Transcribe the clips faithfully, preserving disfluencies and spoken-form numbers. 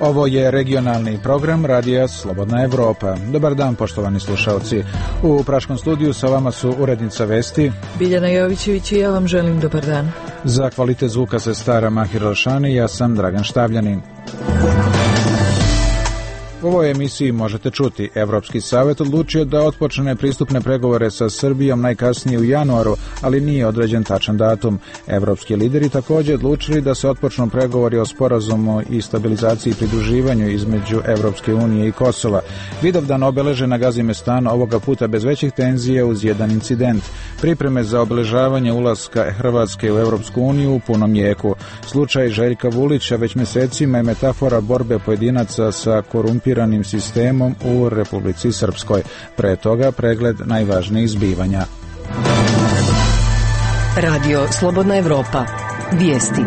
Ovo je regionalni program Radija Slobodna Evropa. Dobar dan, poštovani slušalci. U Praškom studiju sa vama su urednica vesti Biljana Jovićević i ja vam želim dobar dan. Za kvalitet zvuka se stara Mahir Rošani, ja sam Dragan Štavljanin. U ovoj emisiji možete čuti: Evropski savet odlučio da otpočne pristupne pregovore sa Srbijom najkasnije u januaru, ali nije određen tačan datum. Evropski lideri također odlučili da se otpočnu pregovori o sporazumu i stabilizaciji i pridruživanju između Evropske unije i Kosova. Vidovdan obeležen na Gazimestanu, ovoga puta bez većih tenzija uz jedan incident. Pripreme za obeležavanje ulaska Hrvatske u Evropsku uniju u punom jeku. Slučaj Željka Vulića već mjesecima je metafora borbe pojedinaca sa korumpiranim sistemom u Republici Srpskoj. Pre toga pregled najvažnijih zbivanja. Radio Slobodna Evropa. Vijesti.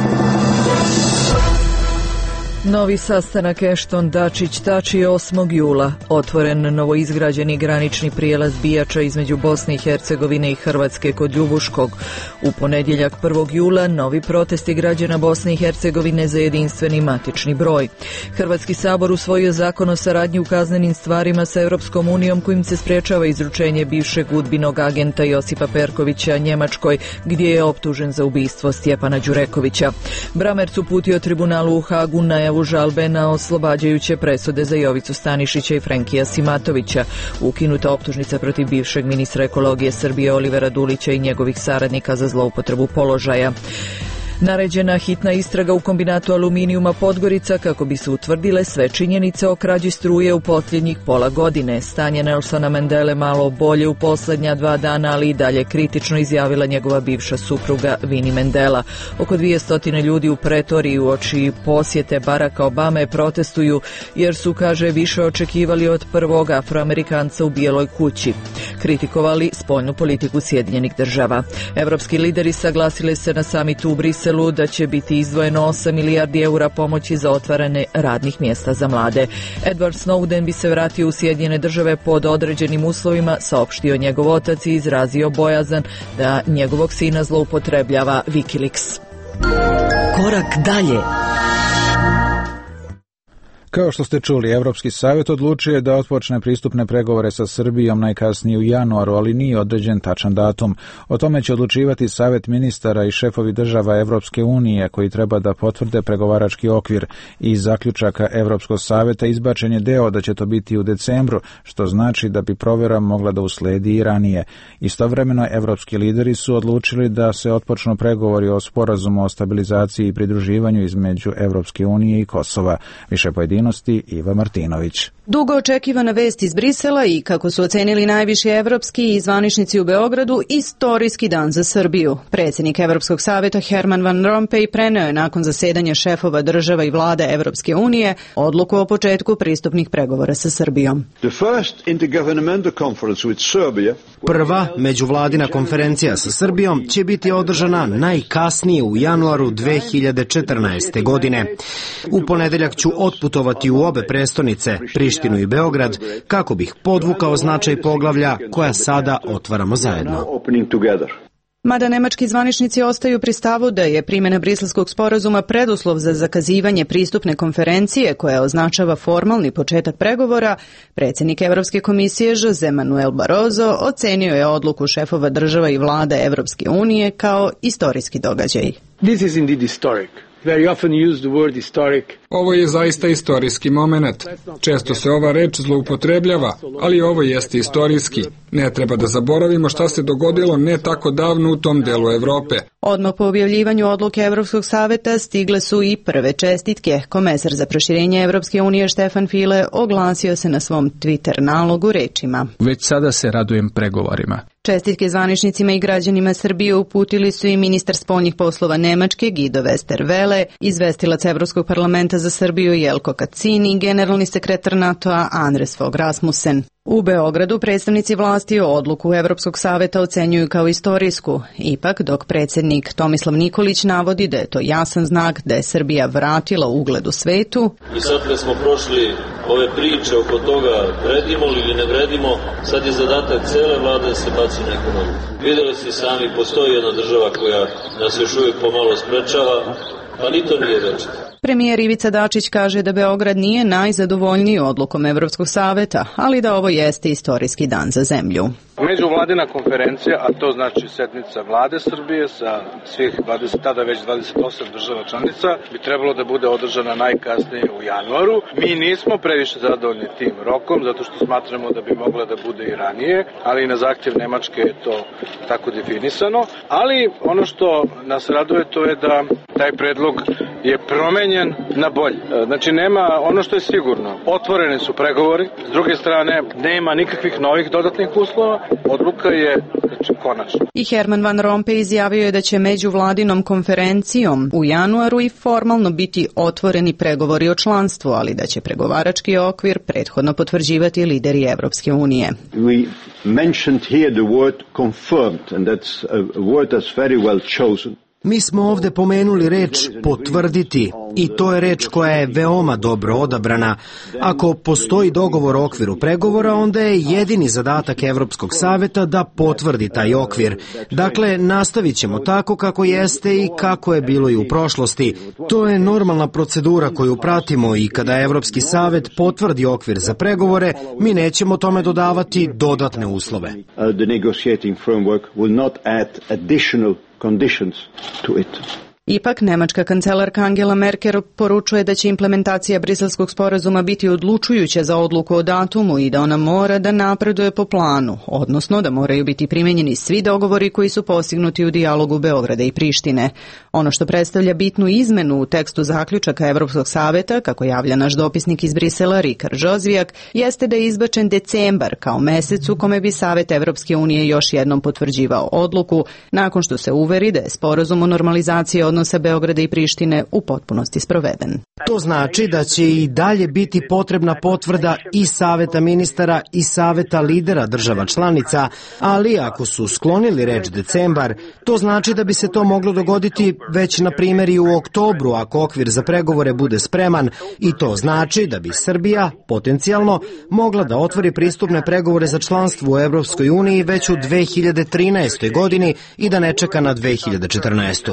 Novi sastanak Ešton-Dačić-Tači osmog jula. Otvoren novoizgrađeni granični prijelaz Bijača između Bosne i Hercegovine i Hrvatske kod Ljubuškog. U ponedjeljak prvog jula novi protesti građana Bosne i Hercegovine za jedinstveni matični broj. Hrvatski sabor usvojio zakon o saradnji u kaznenim stvarima sa Europskom unijom kojim se sprečava izručenje bivšeg udbinog agenta Josipa Perkovića Njemačkoj, gdje je optužen za ubistvo Stjepana Đurekovića. Bramerc uputio tribunalu u Hagu najavu žalbe na oslobađajuće presude za Jovicu Stanišića i Frenkija Simatovića. Ukinuta optužnica protiv bivšeg ministra ekologije Srbije Olivera Dulića i njegovih saradnika za zloupotrebu položaja. Naređena hitna istraga u kombinatu aluminijuma Podgorica kako bi se utvrdile sve činjenice o krađi struje u posljednjih pola godine. Stanje Nelsona Mandele malo bolje u posljednja dva dana, ali i dalje kritično, izjavila njegova bivša supruga Winnie Mandela. Oko dvjesto ljudi u Pretoriji uoči posjete Baracka Obame protestuju jer su, kaže, više očekivali od prvog Afroamerikanca u Bijeloj kući. Kritikovali spoljnu politiku Sjedinjenih država. Evropski lideri saglasili se na samitu u Briselu da će biti izdvojeno osam milijardi eura pomoći za otvaranje radnih mjesta za mlade. Edward Snowden bi se vratio u Sjedinjene države pod određenim uslovima, saopštio njegov otac i izrazio bojazan da njegovog sina zloupotrebljava Wikileaks. Korak dalje. Kao što ste čuli, Evropski savjet odlučio je da otpočne pristupne pregovore sa Srbijom najkasnije u januaru, ali nije određen tačan datum. O tome će odlučivati Savjet ministara i šefovi država Evropske unije koji treba da potvrde pregovarački okvir. Iz zaključaka Evropskog savjeta izbačen je deo da će to biti u decembru, što znači da bi provjera mogla da usledi i ranije. Istovremeno, evropski lideri su odlučili da se otpočnu pregovori o sporazumu o stabilizaciji i pridruživanju između Evropske unije i Kosova. Više pojedinosti Iva Martinović. Dugo očekivana vest iz Brisela i, kako su ocenili najviši evropski i zvaničnici u Beogradu, istorijski dan za Srbiju. Predsjednik Evropskog savjeta Herman Van Rompuy preneo je nakon zasedanja šefova država i vlade Evropske unije odluku o početku pristupnih pregovora sa Srbijom. Prva međuvladina konferencija sa Srbijom će biti održana najkasnije u januaru dve hiljade četrnaeste. godine. U ponedeljak ću otputovati u obe prestonice, Prištinu i Beograd, kako bih podvukao značaj poglavlja koja sada otvaramo zajedno. Mada nemački zvaničnici ostaju pri stavu da je primjena Briselskog sporazuma preduslov za zakazivanje pristupne konferencije koja označava formalni početak pregovora, predsjednik Evropske komisije Jose Manuel Barroso ocenio je odluku šefova država i vlade Evropske unije kao istorijski događaj. This is indeed historic. Very often use the word historic. Ovo je zaista istorijski moment. Često se ova reč zloupotrebljava, ali ovo jeste istorijski. Ne treba da zaboravimo šta se dogodilo ne tako davno u tom delu Evrope. Odmah po objavljivanju odluke Evropskog savjeta stigle su i prve čestitke. Komesar za proširenje Evropske unije Štefan File oglasio se na svom Twitter nalogu rečima: Već sada se radujem pregovorima. Čestitke zvaničnicima i građanima Srbije uputili su i ministar spoljnih poslova Nemačke Guido Westerwelle, izvestilac Evropskog parlamenta za Srbiju Jelko Kacin i generalni sekretar NATO-a Anders Fogh Rasmussen. U Beogradu predstavnici vlasti odluku Evropskog savjeta ocenjuju kao istorijsku. Ipak, dok predsjednik Tomislav Nikolić navodi da je to jasan znak da je Srbija vratila ugled u svetu. I sad kad smo prošli ove priče oko toga vredimo li ili ne vredimo, sad je zadatak cele vlade da se baci na ekonomiju. Vidjeli ste sami, postoji jedna država koja nas još uvijek pomalo sprečava, pa ni to nije večito. Premijer Ivica Dačić kaže da Beograd nije najzadovoljniji odlukom Evropskog saveta, ali da ovo jeste istorijski dan za zemlju. Međuvladina konferencija, a to znači sednica vlade Srbije sa svih dvadeset, tada već dvadeset osam država članica, bi trebalo da bude održana najkasnije u januaru. Mi nismo previše zadovoljni tim rokom, zato što smatramo da bi mogla da bude i ranije, ali i na zahtjev Nemačke je to tako definisano. Ali ono što nas raduje to je da taj predlog je promenjen na bolje. Znači nema ono što je sigurno. Otvoreni su pregovori, s druge strane nema nikakvih novih dodatnih uslova. Odluka je znači, konačna. I Herman Van Rompuy izjavio je da će međuvladinom konferencijom u januaru i formalno biti otvoreni pregovori o članstvu, ali da će pregovarački okvir prethodno potvrđivati lideri Evropske unije. We mentioned here the word confirmed, and that's a word that's very well chosen. Mi smo ovde pomenuli reč potvrditi i to je reč koja je veoma dobro odabrana. Ako postoji dogovor o okviru pregovora, onda je jedini zadatak Evropskog saveta da potvrdi taj okvir. Dakle, nastavit ćemo tako kako jeste i kako je bilo i u prošlosti. To je normalna procedura koju pratimo i kada Evropski savet potvrdi okvir za pregovore, mi nećemo tome dodavati dodatne uslove. The negotiating framework will not add additional conditions to it. Ipak, nemačka kancelarka Angela Merkel poručuje da će implementacija briselskog sporazuma biti odlučujuća za odluku o datumu i da ona mora da napreduje po planu, odnosno da moraju biti primenjeni svi dogovori koji su postignuti u dijalogu Beograda i Prištine. Ono što predstavlja bitnu izmenu u tekstu zaključaka Evropskog saveta, kako javlja naš dopisnik iz Brisela Rikard Žozvijak, jeste da je izbačen decembar kao mesec u kome bi Savet Evropske unije još jednom potvrđivao odluku, nakon što se uveri da je sporazum o normalizaciji odnosa Beograda i Prištine u potpunosti sproveden. To znači da će i dalje biti potrebna potvrda i Saveta ministara i Saveta lidera država članica, ali ako su sklonili reč decembar, to znači da bi se to moglo dogoditi već na primjer i u oktobru ako okvir za pregovore bude spreman i to znači da bi Srbija potencijalno mogla da otvori pristupne pregovore za članstvo u Evropskoj uniji već u dve hiljade trinaestoj godini i da ne čeka na dve hiljade četrnaestu.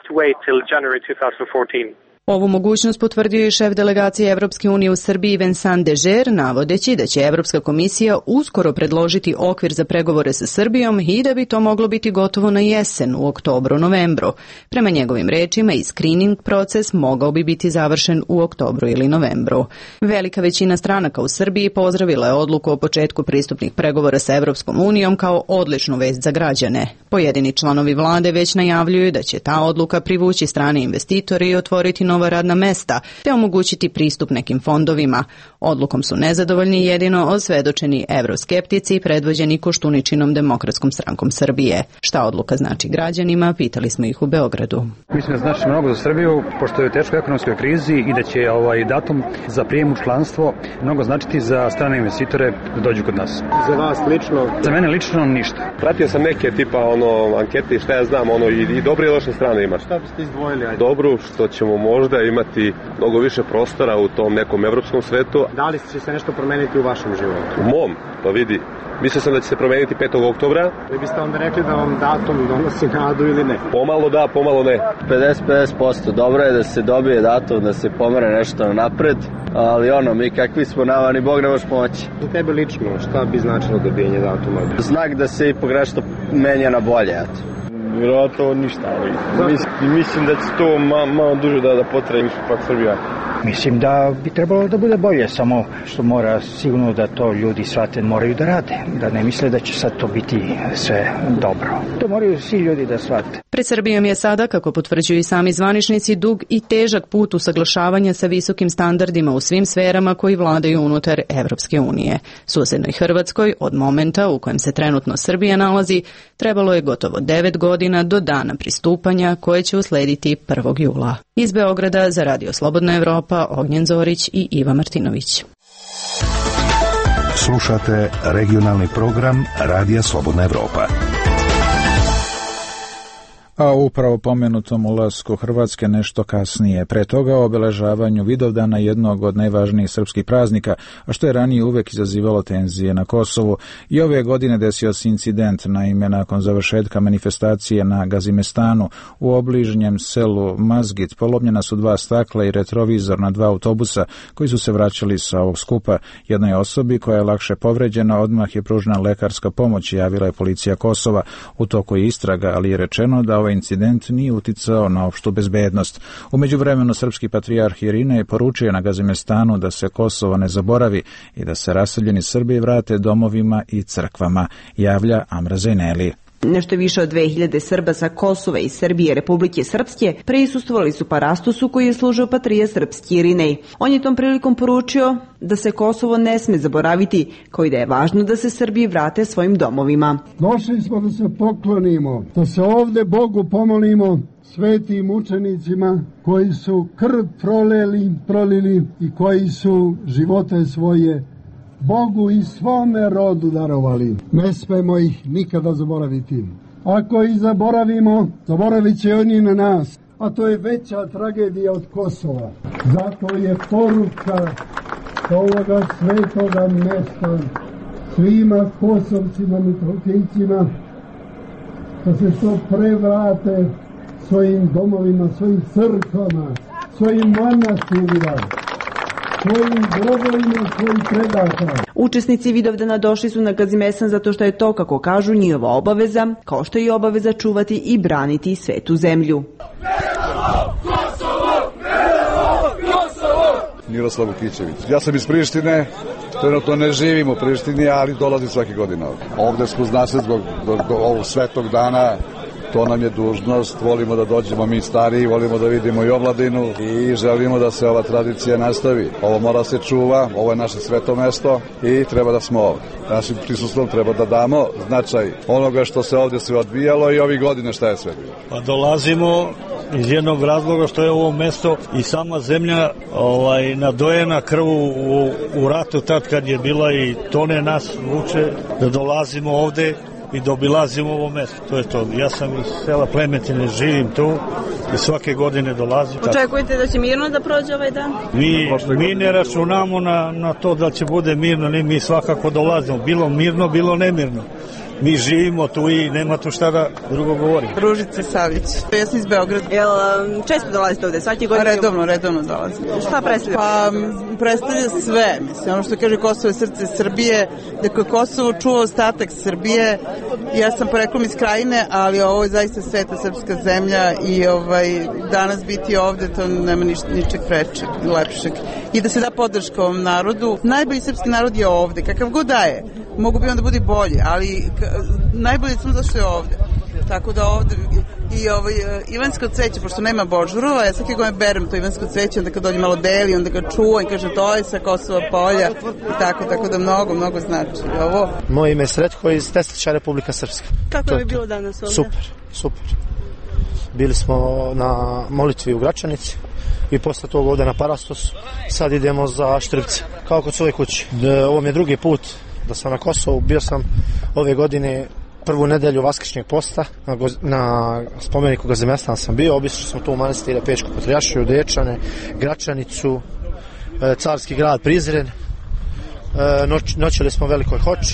Ovu mogućnost potvrdio je šef delegacije Evropske unije u Srbiji Vincent Dežer, navodeći da će Evropska komisija uskoro predložiti okvir za pregovore sa Srbijom i da bi to moglo biti gotovo na jesen u oktobru-novembru. Prema njegovim rečima i screening proces mogao bi biti završen u oktobru ili novembru. Velika većina stranaka u Srbiji pozdravila je odluku o početku pristupnih pregovora sa Evropskom unijom kao odličnu vest za građane. Pojedini članovi vlade već najavljuju da će ta odluka privući strane investitore i otvoriti nova radna mesta, te omogućiti pristup nekim fondovima. Odlukom su nezadovoljni jedino osvedočeni evroskeptici predvođeni Koštuničinom Demokratskom strankom Srbije. Šta odluka znači građanima, pitali smo ih u Beogradu. Mislim da znači mnogo za Srbiju, pošto je u teškoj ekonomskoj krizi i da će ovaj datum za prijem u članstvo mnogo značiti za strane investitore da dođu kod nas. Za vas lično? Za mene lično ništa. Pratio sam neke tipa ono ankete i šta ja znam, ono i, i dobre i loše strane ima. Šta biste izdvojili? Ajde. Dobru, što ćemo možda imati mnogo više prostora u tom nekom evropskom svetu. Da li će se nešto promeniti u vašem životu? U mom, pa vidi. Mislio sam da će se promeniti petog oktobra. Vi biste onda rekli da vam datum donosi nadu ili ne? Pomalo da, pomalo ne. pedeset pedeset posto. Dobro je da se dobije datum, da se pomere nešto napred, ali ono, mi kakvi smo nama, ni Bog ne može pomoći. Za tebe lično, šta bi značilo dobijenje datuma? Znak da se ipak nešto menja na bolje, eto. Vjerojatno ništa, ali mislim, mislim da će to ma, malo duže da, da potraje više pak Srbija. Mislim da bi trebalo da bude bolje, samo što mora sigurno da to ljudi shvate, moraju da rade, da ne misle da će sad to biti sve dobro. To moraju svi ljudi da shvate. Pred Srbijom je sada, kako potvrđuju i sami zvaničnici, dug i težak put usaglašavanja sa visokim standardima u svim sferama koji vladaju unutar Evropske unije. Susednoj Hrvatskoj, od momenta u kojem se trenutno Srbija nalazi, trebalo je gotovo devet godina do dana pristupanja koje će uslediti prvog jula. Iz Beograda za Radio Slobodna Evropa, Ognjen Zorić i Iva Martinović. Slušate regionalni program Radija Slobodna Evropa. A upravo pomenutom ulasku Hrvatske nešto kasnije, pre toga o obeležavanju Vidovdana, jednog od najvažnijih srpskih praznika, a što je ranije uvek izazivalo tenzije na Kosovu. I ove godine desio se incident, naime nakon završetka manifestacije na Gazimestanu u obližnjem selu Mazgit polomljena su dva stakla i retrovizor na dva autobusa koji su se vraćali sa ovog skupa. Jednoj osobi koja je lakše povređena odmah je pružena lekarska pomoć, javila je policija Kosova. U toku je istraga, ali je rečeno da ovaj incident nije uticao na opštu bezbednost. U međuvremenu srpski patrijarh Irine je poručio na Gazimestanu da se Kosovo ne zaboravi i da se raseljeni Srbi vrate domovima i crkvama, javlja Amra Zejneli. Nešto više od dve hiljade Srba sa Kosova i Srbije Republike Srpske prisustvovali su parastosu koji je služio patrija srpski Irinej. On je tom prilikom poručio da se Kosovo ne sme zaboraviti, kao i da je važno da se Srbi vrate svojim domovima. Došli smo da se poklonimo, da se ovde Bogu pomolimo, svetim učenicima koji su krv prolili, prolili i koji su živote svoje Bogu i svome rodu darovali. Ne smemo ih nikada zaboraviti. Ako ih zaboravimo, zaboravit će oni na nas. A to je veća tragedija od Kosova. Zato je poruka ovoga svetoga mesta svima Kosovcima, Mitrovićima, da se što pre vrate svojim domovima, svojim crkvama, svojim manastirima, svojim grobovima, svojim predaka. Učesnici Vidovdana došli su na Gazimestan zato što je to, kako kažu, njihova obaveza, kao što je i obaveza čuvati i braniti svetu zemlju. Miroslav Vukićević. Ja sam iz Prištine, trenutno ne živim u Prištini, ali dolazim svake godine ovdje. Ovdje smo, zna se, zbog do, do ovog svetog dana, to nam je dužnost, volimo da dođemo mi stariji, volimo da vidimo i omladinu i želimo da se ova tradicija nastavi. Ovo mora se čuva, ovo je naše sveto mesto i treba da smo ovdje. Našim prisustvom treba da damo značaj onoga što se ovdje sve odvijalo i ovih godine šta je sve bilo. Pa dolazimo iz jednog razloga što je ovo mesto i sama zemlja ovaj, nadojena krvu u, u ratu tad kad je bila i tone nas vuče da dolazimo ovde i da obilazimo ovo mesto. To je to. Ja sam iz sela Plemetine, živim tu i svake godine dolazim. Očekujete da će mirno da prođe ovaj dan? Mi, mi ne računamo na, na to da će bude mirno, ne, mi svakako dolazimo. Bilo mirno, bilo nemirno. Mi živimo tu i nema tu šta da drugo govori. Ružica Savić. Ja sam iz Beograda. Jel često dolazite ovde? Svaki godin? Redovno, redovno dolazim. Šta predstavlja? Pa predstavlja sve. Mislim, ono što kaže Kosovo je srce Srbije, da Kosovo čuva ostatak Srbije. Ja sam poreklom iz Krajine, ali ovo je zaista sveta srpska zemlja i ovaj, danas biti ovde, to nema niš, ničeg prečeg, lepšeg. I da se da podrška ovom narodu. Najbolji srpski narod je ovde, kakav god da je. Mogu bi onda biti bolji, ali najbolje sam zašto je ovde. Tako da ovde i ovaj ivansko cveće, pošto nema božurova, ja svake godine berem to ivansko cveće, onda kad dođe malo deli, onda ga čuvam i kaže to je sa Kosova polja i tako, tako da mnogo, mnogo znači ovo. Moje ime je Sretko iz Teslića, Republika Srpska. Kako je bilo danas ovde? Super, super. Bili smo na molitvi u Gračanici i posle toga ovde na Parastosu. Sad idemo za Štrbce, kao kod svoje kući. Ovo mi je drugi put da sam na Kosovu, bio sam ove godine prvu nedelju Vaskršnjeg posta, na, go, na spomeniku Gazimestana sam bio, obišli smo tu u manastire Pećku Patrijaršiju, Dečane, Gračanicu, e, Carski grad Prizren, e, noć, noćili smo u Velikoj Hoči,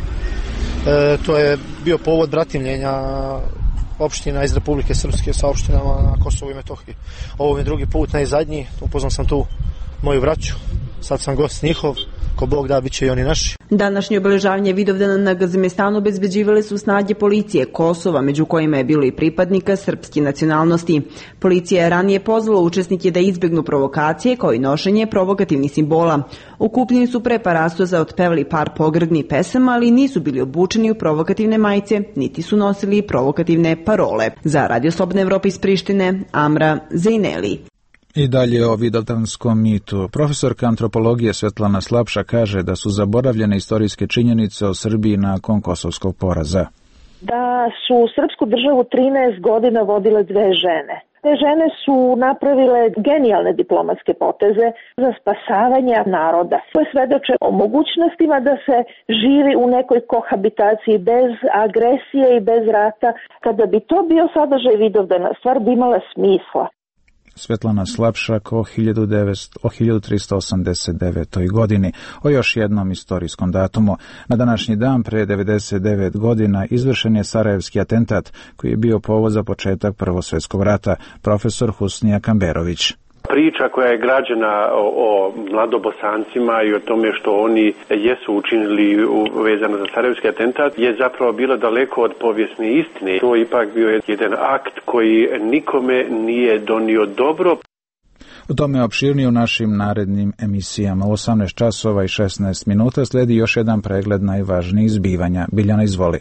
e, to je bio povod bratimljenja opština iz Republike Srpske sa opštinama na Kosovu i Metohiji. Ovo mi je drugi put, najzadnji, upoznao sam tu moju braću, sad sam gost njihov, ko Bog da, bit će i oni naši. Današnje obeležavanje Vidovdana na Gazimestanu obezbeđivale su snage policije Kosova, među kojima je bilo i pripadnika srpske nacionalnosti. Policija je ranije pozvala učesnike da izbegnu provokacije, kao i nošenje provokativnih simbola. Okupljeni su pre parastoza otpevali par pogrdnih pesama, ali nisu bili obučeni u provokativne majice, niti su nosili provokativne parole. Za Radio Slobodna Evropa iz Prištine, Amra Zejneli. I dalje o vidovdanskom mitu. Profesorka antropologije Svetlana Slapša kaže da su zaboravljene istorijske činjenice o Srbiji nakon kosovskog poraza. Da su srpsku državu trinaest godina vodile dve žene. Te žene su napravile genijalne diplomatske poteze za spasavanje naroda. Koje svedoče o mogućnostima da se živi u nekoj kohabitaciji bez agresije i bez rata. Kada bi to bio sadržaj Vidovdana, stvar bi imala smisla. Svetlana Slapšak o, o hiljadu tristo osamdeset devetoj. godini, o još jednom istorijskom datumu. Na današnji dan pre devedeset devet godina izvršen je Sarajevski atentat, koji je bio povod za početak Prvog svjetskog rata, profesor Husnija Kamberović. Priča koja je građena o, o mladobosancima i o tome što oni jesu učinili vezano za Sarajevski atentat je zapravo bilo daleko od povijesne istine. To je ipak bio jedan akt koji nikome nije donio dobro. O tome opširnije u našim narednim emisijama. U osamnaest časova i šesnaest minuta sledi još jedan pregled najvažnijih zbivanja. Biljana, izvoli.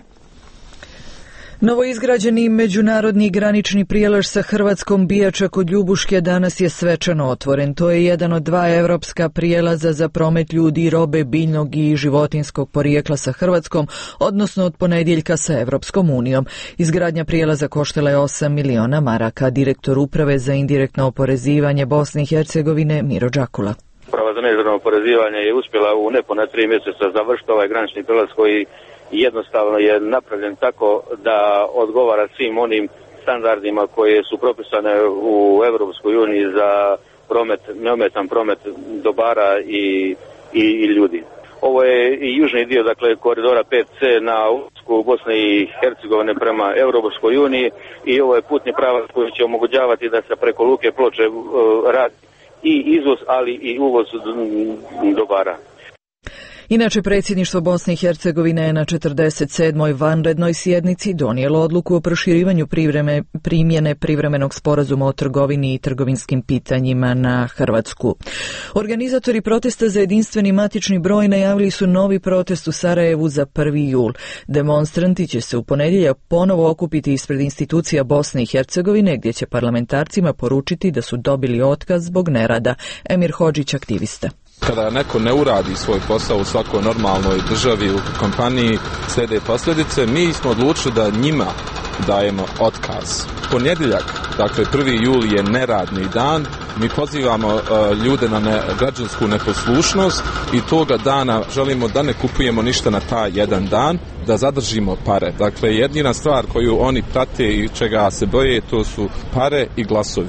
Novoizgrađeni međunarodni granični prijelaz sa Hrvatskom Bijača kod Ljubuške danas je svečano otvoren. To je jedan od dva evropska prijelaza za promet ljudi, robe, biljnog i životinskog porijekla sa Hrvatskom, odnosno od ponedjeljka sa Evropskom unijom. Izgradnja prijelaza koštala je osam miliona maraka. Direktor Uprave za indirektno oporezivanje Bosne i Hercegovine Miro Đakula. Uprava za neizravno oporezivanje je uspjela u nepune tri mjeseca završiti ovaj granični prijelaz koji jednostavno je napravljen tako da odgovara svim onim standardima koje su propisane u Europskoj uniji za promet, neometan promet dobara i, i, i ljudi. Ovo je i južni dio, dakle, koridora pet ce na ulasku Bosne i Hercegovine prema Europskoj uniji i ovo je putni pravac koji će omogućavati da se preko luke Ploče uh, radi i izvoz, ali i uvoz dobara. Inače, predsjedništvo Bosne i Hercegovine je na četrdeset sedmoj vanrednoj sjednici donijelo odluku o proširivanju privreme, primjene privremenog sporazuma o trgovini i trgovinskim pitanjima na Hrvatsku. Organizatori protesta za jedinstveni matični broj najavili su novi protest u Sarajevu za prvi jul. Demonstranti će se u ponedjeljak ponovo okupiti ispred institucija Bosne i Hercegovine, gdje će parlamentarcima poručiti da su dobili otkaz zbog nerada. Emir Hodžić, aktivista. Kada neko ne uradi svoj posao u svakoj normalnoj državi u kompaniji, slijede posljedice. Mi smo odlučili da njima dajemo otkaz. Ponedjeljak, dakle prvi jul je neradni dan. Mi pozivamo uh, ljude na ne, građansku neposlušnost i toga dana želimo da ne kupujemo ništa na taj jedan dan, da zadržimo pare. Dakle, jedina stvar koju oni prate i čega se boje, to su pare i glasovi.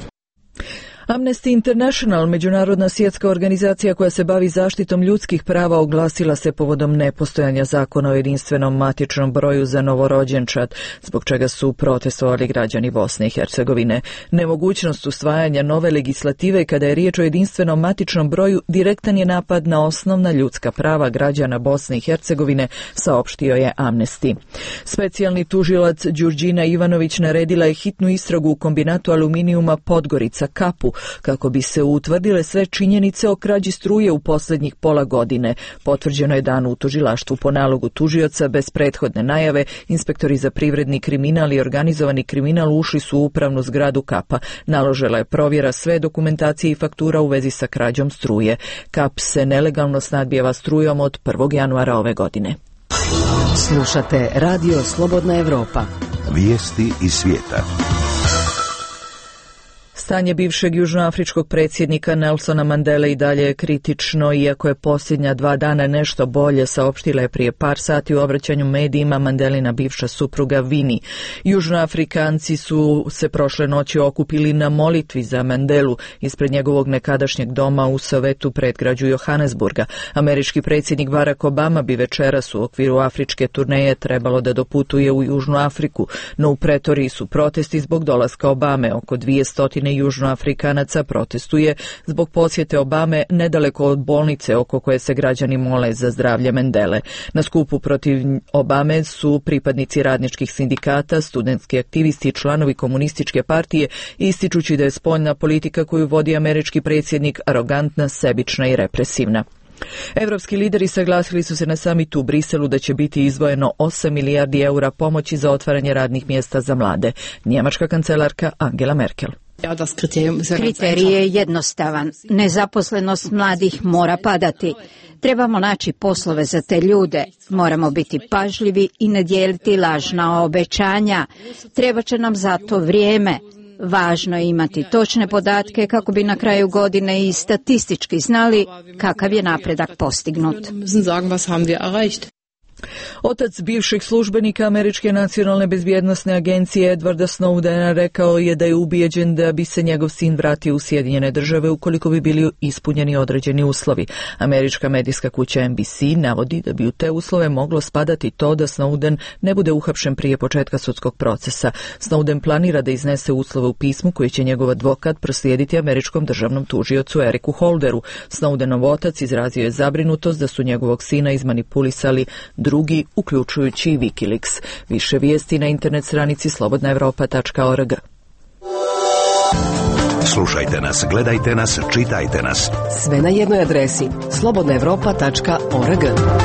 Amnesty International, međunarodna svjetska organizacija koja se bavi zaštitom ljudskih prava, oglasila se povodom nepostojanja zakona o jedinstvenom matičnom broju za novorođenčad, zbog čega su protestovali građani Bosne i Hercegovine. Nemogućnost usvajanja nove legislative kada je riječ o jedinstvenom matičnom broju direktan je napad na osnovna ljudska prava građana Bosne i Hercegovine, saopštio je Amnesty. Specijalni tužilac Đurđina Ivanović naredila je hitnu istragu u kombinatu aluminijuma Podgorica Kapu, kako bi se utvrdile sve činjenice o krađi struje u posljednjih pola godine. Potvrđeno je dan u tužilaštvu po nalogu tužioca bez prethodne najave. Inspektori za privredni kriminal i organizovani kriminal ušli su u upravnu zgradu Kapa. Naložila je provjera sve dokumentacije i faktura u vezi sa krađom struje. Kap se nelegalno snadbijeva strujom od prvog januara ove godine. Slušate Radio Slobodna Evropa. Vijesti iz svijeta. Stanje bivšeg južnoafričkog predsjednika Nelsona Mandele i dalje je kritično, iako je posljednja dva dana nešto bolje, saopštila je prije par sati u obraćanju medijima Mandelina bivša supruga Vini. Južnoafrikanci su se prošle noći okupili na molitvi za Mandelu ispred njegovog nekadašnjeg doma u Sovetu predgrađu Johannesburga. Američki predsjednik Barack Obama bi večeras u okviru afričke turneje trebalo da doputuje u Južnu Afriku, no u Pretoriji su protesti zbog dolaska Obame. Oko dvije stotine Južnoafrikanaca protestuje zbog posjete Obame nedaleko od bolnice oko koje se građani mole za zdravlje Mandele. Na skupu protiv Obame su pripadnici radničkih sindikata, studentski aktivisti i članovi komunističke partije, ističući da je spoljna politika koju vodi američki predsjednik arogantna, sebična i represivna. Evropski lideri saglasili su se na samitu u Briselu da će biti izdvojeno osam milijardi eura pomoći za otvaranje radnih mjesta za mlade. Njemačka kancelarka Angela Merkel. Kriterij je jednostavan. Nezaposlenost mladih mora padati. Trebamo naći poslove za te ljude. Moramo biti pažljivi i ne dijeliti lažna obećanja. Treba će nam za to vrijeme. Važno je imati točne podatke kako bi na kraju godine i statistički znali kakav je napredak postignut. Otac bivšeg službenika Američke nacionalne bezbjednosne agencije Edwarda Snowdena rekao je da je ubijeđen da bi se njegov sin vratio u Sjedinjene države ukoliko bi bili ispunjeni određeni uslovi. Američka medijska kuća N B C navodi da bi u te uslove moglo spadati to da Snowden ne bude uhapšen prije početka sudskog procesa. Snowden planira da iznese uslove u pismu koji će njegov advokat proslijediti američkom državnom tužiocu Eriku Holderu. Snowdenov otac izrazio je zabrinutost da su njegovog sina izmanipulisali drugi, uključujući i Wikileaks. Više vijesti na internet stranici slobodna evropa tačka org. Slušajte nas, gledajte nas, čitajte nas. Sve na jednoj adresi slobodna evropa tačka org.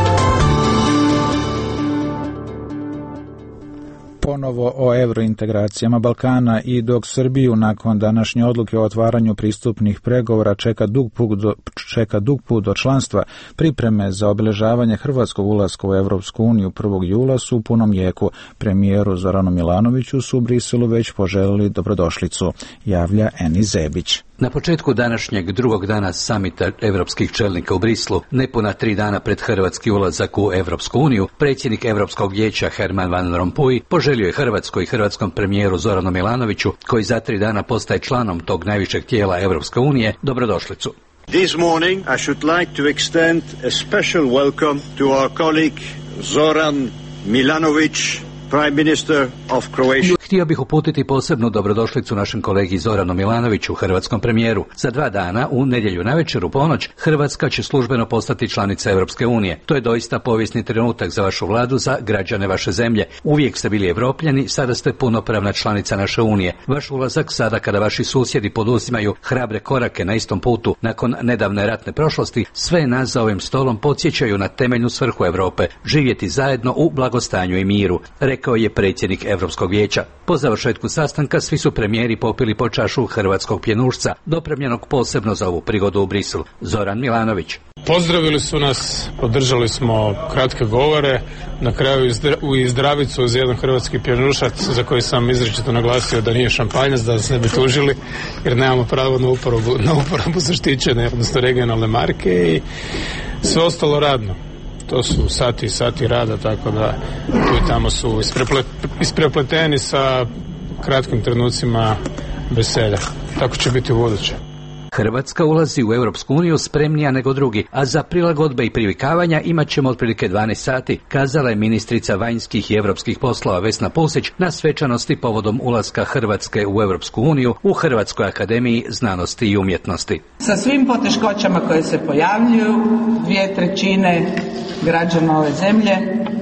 Ponovo o evrointegracijama Balkana i dok Srbiju nakon današnje odluke o otvaranju pristupnih pregovora čeka dug put do, čeka dug put do članstva, pripreme za obeležavanje hrvatskog ulaska u Evropsku uniju prvog jula su u punom jeku. Premijeru Zoranu Milanoviću su u Briselu već poželili dobrodošlicu, javlja Eni Zebić. Na početku današnjeg drugog dana samita evropskih čelnika u Brislu, nepuna tri dana pred hrvatski ulazak u Evropsku uniju, predsjednik Evropskog vijeća Herman Van Rompuy poželio je Hrvatskoj i hrvatskom premijeru Zoranu Milanoviću, koji za tri dana postaje članom tog najvišeg tijela Evropske unije, dobrodošlicu. This morning I should like to extend a special welcome to our colleague Zoran Milanović, Prime Minister of Croatia. Htio bih uputiti posebnu dobrodošlicu našem kolegi Zoranu Milanoviću, hrvatskom premijeru. Za dva dana, u nedjelju navečer u ponoć, Hrvatska će službeno postati članica Evropske unije. To je doista povijesni trenutak za vašu vladu, za građane vaše zemlje. Uvijek ste bili Evropljani, sada ste punopravna članica naše unije. Vaš ulazak sada, kada vaši susjedi poduzimaju hrabre korake na istom putu nakon nedavne ratne prošlosti, sve nas za ovim stolom podsjećaju na temeljnu svrhu Europe, živjeti zajedno u blagostanju i miru, rekao je predsjednik Evropskog vijeća. Po završetku sastanka svi su premijeri popili po čašu hrvatskog pjenušca, dopremljenog posebno za ovu prigodu u Briselu. Zoran Milanović. Pozdravili su nas, podržali smo kratke govore, na kraju u izdravicu uz jedan hrvatski pjenušac za koji sam izričito naglasio da nije šampanjac, da nas ne bi tužili jer nemamo pravo na uporabu, na uporabu zaštićene, odnosno regionalne marke i sve ostalo radno. To su sati i sati rada, tako da tu i tamo su ispreple, isprepleteni sa kratkim trenucima veselja. Tako će biti u buduće. Hrvatska ulazi u Europsku uniju spremnija nego drugi, a za prilagodbe i privikavanja imat ćemo otprilike dvanaest sati, kazala je ministrica vanjskih i europskih poslova Vesna Pusić na svečanosti povodom ulaska Hrvatske u Europsku uniju u Hrvatskoj akademiji znanosti i umjetnosti. Sa svim poteškoćama koje se pojavljuju, dvije trećine građana ove zemlje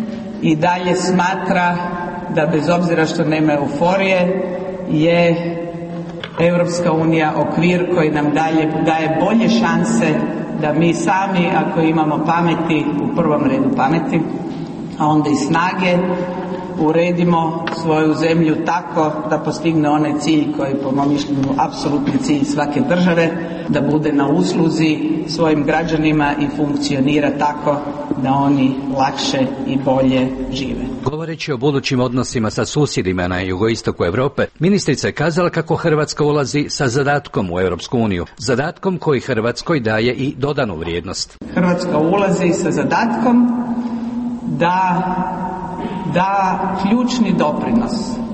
i dalje smatra da bez obzira što nema euforije je Europska unija okvir koji nam dalje daje bolje šanse da mi sami, ako imamo pameti, u prvom redu pameti, a onda i snage, uredimo svoju zemlju tako da postigne onaj cilj koji po mom mišljenju apsolutni cilj svake države, da bude na usluzi svojim građanima i funkcionira tako da oni lakše i bolje žive. Govoreći o budućim odnosima sa susjedima na jugoistoku Europe, ministrica je kazala kako Hrvatska ulazi sa zadatkom u Europsku uniju, zadatkom koji Hrvatskoj daje i dodanu vrijednost. Hrvatska ulazi sa zadatkom da da ključni doprinos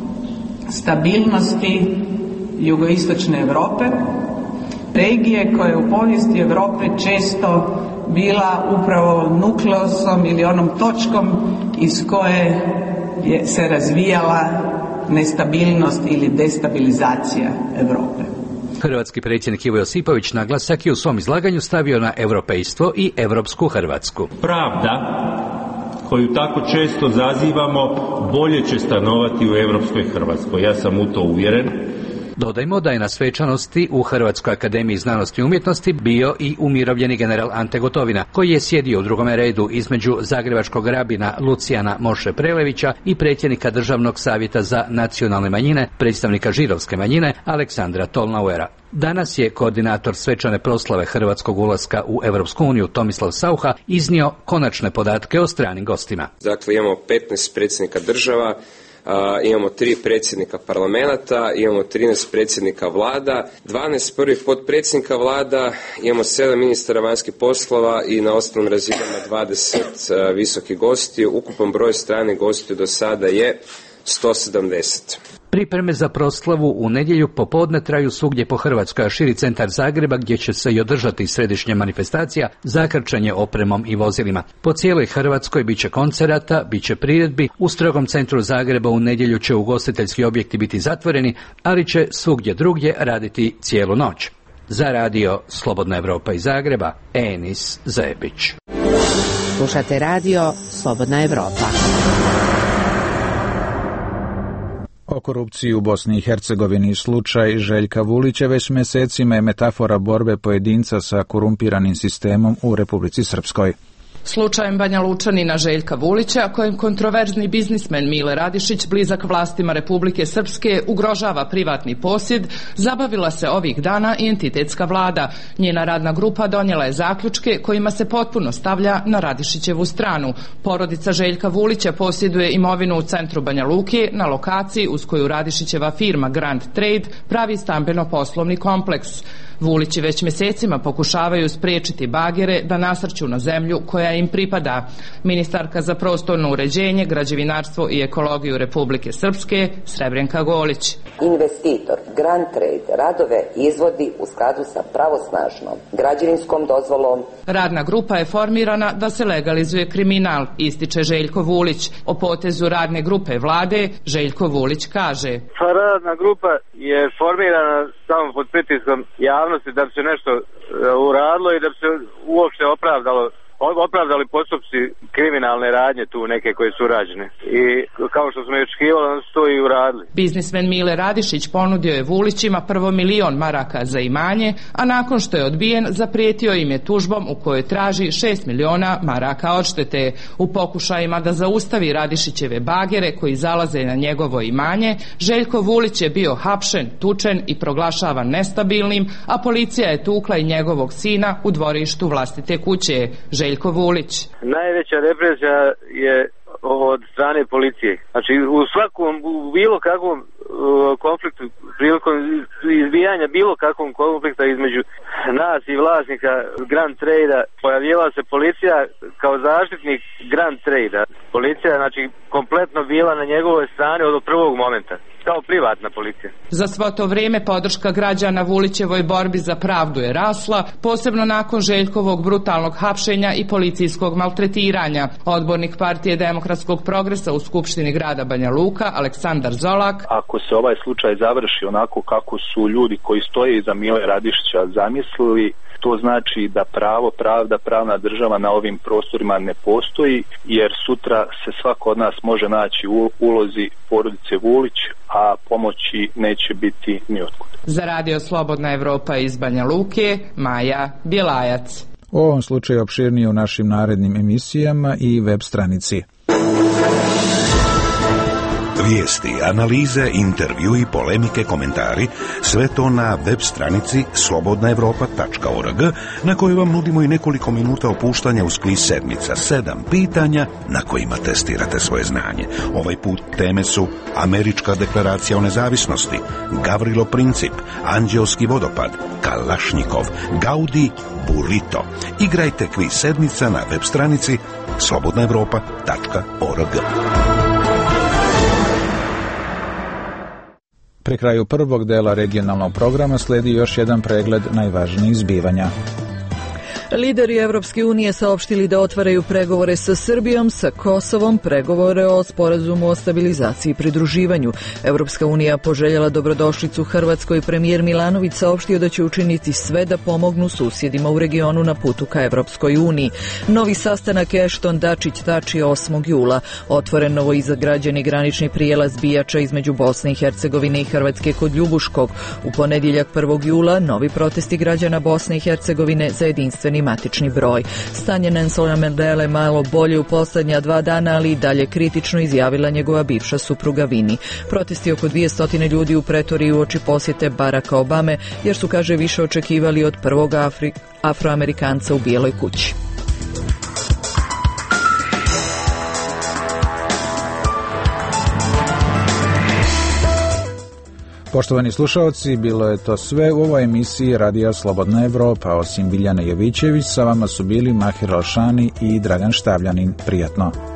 stabilnosti jugoistočne Europe, regije koja je u povijesti Europe često bila upravo nukleosom ili onom točkom iz koje je se razvijala nestabilnost ili destabilizacija Europe. Hrvatski predsjednik Ivo Josipović naglasak je u svom izlaganju stavio na europejstvo i europsku Hrvatsku. Pravda koju tako često zazivamo bolje će stanovati u europskoj Hrvatskoj. Ja sam u to uvjeren. Dodajmo da je na svečanosti u Hrvatskoj akademiji znanosti i umjetnosti bio i umirovljeni general Ante Gotovina, koji je sjedio u drugome redu između zagrebačkog rabina Lucijana Moše Prelevića i predsjednika Državnog savjeta za nacionalne manjine, predstavnika židovske manjine Aleksandra Tolnauera. Danas je koordinator svečane proslave hrvatskog ulaska u Europsku uniju Tomislav Saucha iznio konačne podatke o stranim gostima. Dakle, imamo petnaest predsjednika država, a, imamo tri predsjednika parlamenta, imamo trinaest predsjednika vlada, dvanaest prvih potpredsjednika vlada, imamo sedam ministara vanjskih poslova i na osnovnim razinama dvadeset a, visokih gostiju. Ukupan broj stranih gostiju do sada je sto sedamdeset. Pripreme za proslavu u nedjelju popodne traju svugdje po Hrvatskoj, a širi centar Zagreba gdje će se i održati središnja manifestacija zakrčanje opremom i vozilima. Po cijeloj Hrvatskoj bit će koncerata, bit će priredbi. U strogom centru Zagreba u nedjelju će ugostiteljski objekti biti zatvoreni, ali će svugdje drugdje raditi cijelu noć. Za radio Slobodna Evropa iz Zagreba, Enis Zebić. Slušate radio Slobodna Evropa. O korupciji u Bosni i Hercegovini slučaj Željka Vulića već mjesecima je metafora borbe pojedinca sa korumpiranim sistemom u Republici Srpskoj. Slučajem Banja Lučanina Željka Vulića, kojem kontroverzni biznismen Mile Radišić, blizak vlastima Republike Srpske, ugrožava privatni posjed, zabavila se ovih dana i entitetska vlada. Njena radna grupa donijela je zaključke kojima se potpuno stavlja na Radišićevu stranu. Porodica Željka Vulića posjeduje imovinu u centru Banja Luke, na lokaciji uz koju Radišićeva firma Grand Trade pravi stambeno-poslovni kompleks. Vulići već mjesecima pokušavaju spriječiti bagere da nasrću na zemlju koja im pripada. Ministarka za prostorno uređenje, građevinarstvo i ekologiju Republike Srpske, Srebrenka Golić. Investitor Grand Trade radove izvodi u skladu sa pravosnažnom građevinskom dozvolom. Radna grupa je formirana da se legalizuje kriminal, ističe Željko Vulić. O potezu radne grupe vlade Željko Vulić kaže: Pa radna grupa je formirana samo pod pritiskom javnosti da bi se nešto uradilo i da bi se uopšte opravdalo opravdali postupci kriminalne radnje tu neke koje su rađene. I kao što smo i očekivali, onda su to i uradili. Biznismen Mile Radišić ponudio je Vulićima prvo milion maraka za imanje, a nakon što je odbijen, zaprijetio im je tužbom u kojoj traži šest miliona maraka odštete. U pokušajima da zaustavi Radišićeve bagere koji zalaze na njegovo imanje, Željko Vulić je bio hapšen, tučen i proglašavan nestabilnim, a policija je tukla i njegovog sina u dvorištu vlastite kuće. Željko Vulić. Najveća represija je od strane policije. Znači u svakom, u bilo kakvom uh, konfliktu, prilikom izbijanja bilo kakvom konflikta između nas i vlasnika Grand Trade-a pojavila se policija kao zaštitnik Grand Trade-a. Policija je znači kompletno bila na njegovoj strani od prvog momenta, kao privatna policija. Za svo to vrijeme podrška građana Vulićevoj borbi za pravdu je rasla, posebno nakon Željkovog brutalnog hapšenja i policijskog maltretiranja. Odbornik Partije demokratskog progresa u Skupštini grada Banja Luka, Aleksandar Zolak. Ako se ovaj slučaj završi onako kako su ljudi koji stoje iza Mile Radišića zamislili, to znači da pravo, pravda, pravna država na ovim prostorima ne postoji, jer sutra se svako od nas može naći u ulozi porodice Vulić, a pomoći neće biti ni otkud. Za radio Slobodna Evropa iz Banja Luke, Maja Bjelajac. U ovom slučaju opširnije u našim narednim emisijama i web stranici. Vijesti, analize, intervju i polemike, komentari, sve to na web stranici slobodna evropa tačka org, na kojoj vam nudimo i nekoliko minuta opuštanja uz kviz sedmica, sedam pitanja na kojima testirate svoje znanje. Ovaj put teme su Američka deklaracija o nezavisnosti, Gavrilo Princip, Anđeoski vodopad, Kalašnjikov, Gaudi, Burrito. Igrajte kviz sedmica na web stranici slobodna evropa tačka org. Pri kraju prvog dela regionalnog programa slijedi još jedan pregled najvažnijih zbivanja. Lideri Evropske unije saopštili da otvaraju pregovore sa Srbijom, sa Kosovom, pregovore o sporazumu o stabilizaciji i pridruživanju. Evropska unija poželjela dobrodošlicu Hrvatskoj. Premijer Milanović saopštio da će učiniti sve da pomognu susjedima u regionu na putu ka Evropskoj uniji. Novi sastanak Ešton Dačić Tači osmog jula. Otvoren novo izagrađeni granični prijelaz Bijača između Bosne i Hercegovine i Hrvatske kod Ljubuškog. U ponedjeljak prvog jula novi protesti građana Bosne i Hercegovine za jedinstveni matični broj. Stanje Nelsona Mandele malo bolje u posljednja dva dana, ali i dalje kritično, izjavila njegova bivša supruga Vini. Protesti oko dvjesto ljudi u Pretoriji uoči posjete Baracka Obame, jer su, kaže, više očekivali od prvog Afri- Afroamerikanca u Bijeloj kući. Poštovani slušalci, bilo je to sve u ovoj emisiji Radija Slobodna Evropa. Osim Biljane Jovićević, sa vama su bili Mahir Alšani i Dragan Štavljanin. Prijatno.